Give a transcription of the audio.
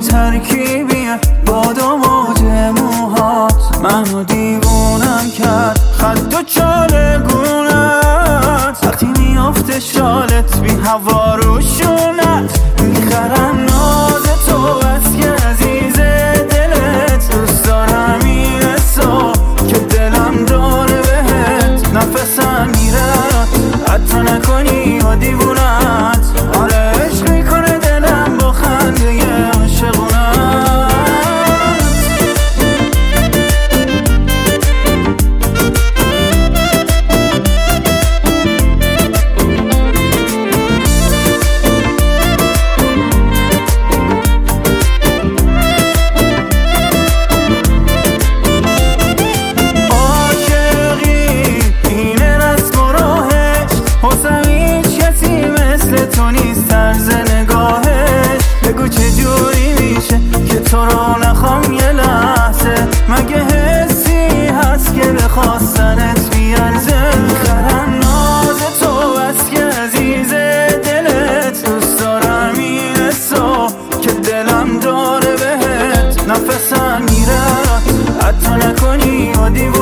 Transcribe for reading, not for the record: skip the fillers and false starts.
ترکیبیه باد و موج موهات منو دیوونم کرد خد و چالگونت وقتی میافته شالت بی هوا روشونت میخرن ناز تو بس که عزیز دلت دوست دارم این حسو که دلم داره بهت نفسم میرد حتی نکنی و دیوونت آره عشق میکنه دلم با خنده عاشقونت تو نیست طرز نگاهش بگو چجوری میشه که تو رو نخوام یه لحظه مگه حسی هست که به خواستنت بیارزه میخرن ناز تو بس که عزیز دلت دوست دارم این حسو که دلم داره بهت نفسم میره حتی نکنی و دیوار